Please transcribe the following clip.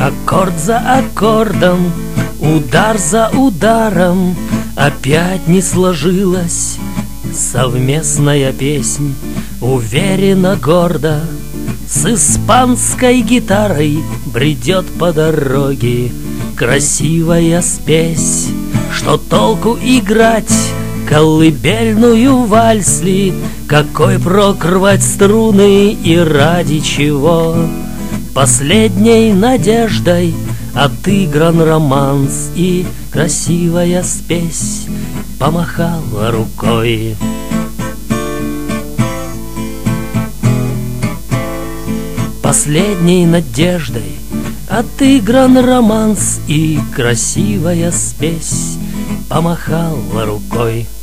Аккорд за аккордом, удар за ударом, опять не сложилась совместная песнь. Уверенно, гордо, с испанской гитарой бредет по дороге красивая спесь. Что толку играть колыбельную вальсли, какой прок рвать струны и ради чего? Последней надеждой отыгран романс, и красивая спесь помахала рукой. Последней надеждой отыгран романс, и красивая спесь помахала рукой.